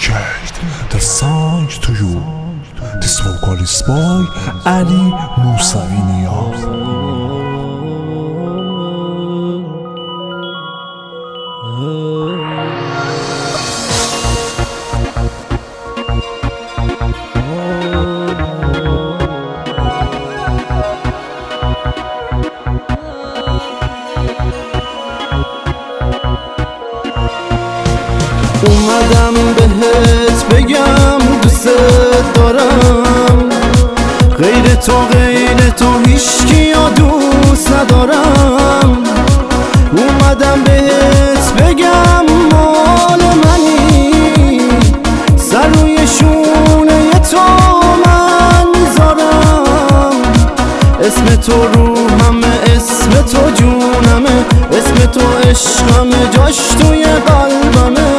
Dedicate the song to you. This vocalist by Ali Musavi Niyaz. اومدم بهت بگم دوست دارم، غیر تو هیچکیو دوست ندارم. اومدم بهت بگم مال منی، سر روی شونه تو من میذارم. اسم تو روحمه، اسم تو جونمه، اسم تو عشقمه، جاش توی قلبمه.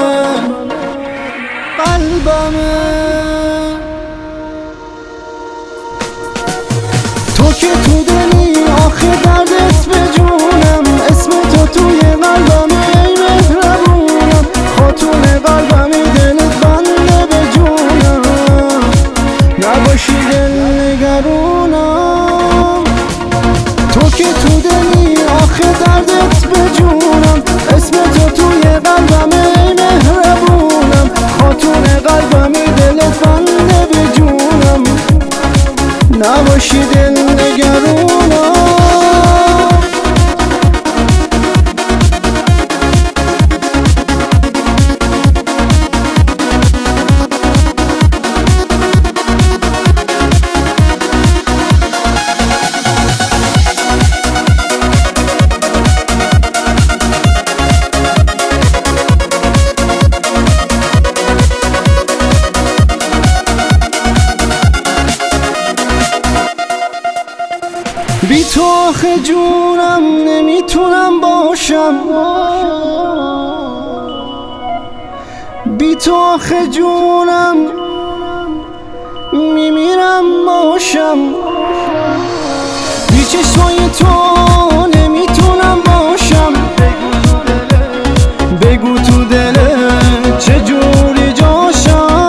تو که تو دلی آخه دردت به جونم، اسم تو توی قلبمه ای مهربونم. خاتون قلبمی دلت بنده به جونم، نباشی دل نگرونم. تو که تو دلی آخه دردت به جونم، اسم تو توی قلبمه ای مهربونم. خاتون قلبمی دلت بنده به جونم، نباشی دل نگرونم. بی تو آخه جونم نمیتونم باشم، بی تو آخه جونم میمیرم باشم. بی چشمای تو نمیتونم باشم، بگو تو دلت چجوری جاشم.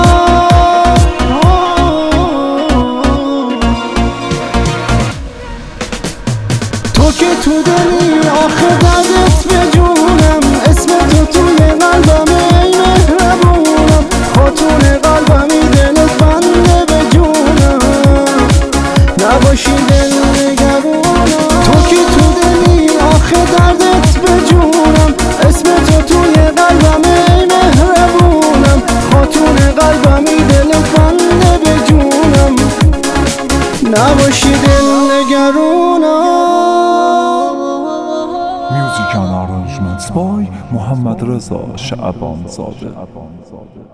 تو که تو دلی آخه دردت به جونم، اسم تو توی قلبمه ای مهربونم. خاتون قلبمی دلت بنده به جونم، نباشی دل نگرونم. تو که تو دلی آخه دردت به جونم، اسم تو توی قلبمه ای مهربونم. خاتون قلبمی دلت بنده به جونم، نباشی دل نگرونم. Music and arrangements by Muhammad Reza Shaaban Zade.